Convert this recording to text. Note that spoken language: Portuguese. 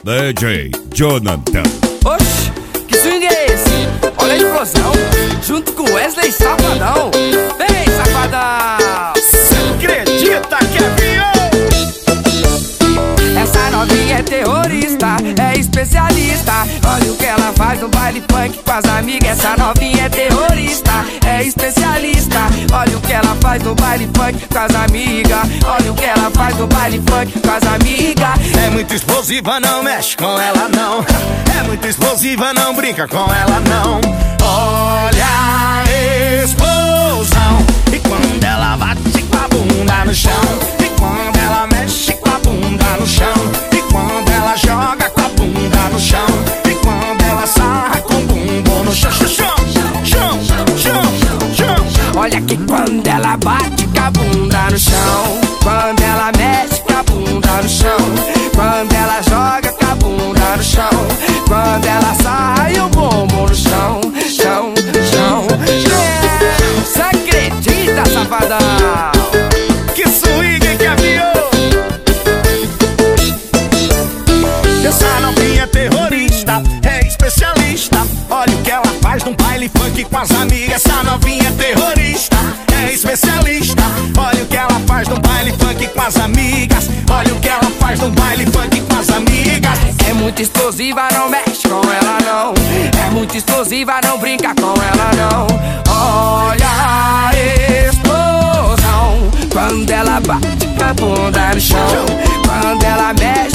DJ Jonathan. Oxi, que swing é esse? Olha a explosão, junto com Wesley Safadão. Vem, safadão! Cê acredita que é viol? Essa novinha é terrorista, é especialista. Olha o que ela faz no baile funk com as amigas. Essa novinha é terrorista, é especialista. Olha o que ela faz no baile funk com as amigas. Olha o que ela faz no baile funk com as amigas. É muito explosiva, não mexe com ela não. É muito explosiva, não brinca com ela não. Olha a explosão. E quando ela bate com a bunda no chão. E quando ela mexe com a bunda no chão. E quando ela joga com a bunda no chão. E quando ela sarra com o bumbum no chão. Chão, chão, chão, chão. Olha que quando ela bate com a bunda no chão. Quando ela mexe com a bunda no chão. Quando ela joga com a bunda no chão. Quando ela sarra e o bumbum no chão. Chão, chão, chão. Cê acredita, safadão? Que swing que aviou. Essa novinha é terrorista, é especialista. Olha o que ela faz num baile funk com as amigas. Essa novinha é terrorista, é especialista. Olha o que ela faz num baile funk com as amigas. Olha o que ela faz num baile funk com as amigas. É muito explosiva, não mexe com ela não. É muito explosiva, não brinca com ela não. Olha a explosão. Quando ela bate com a bunda no chão. Quando ela mexe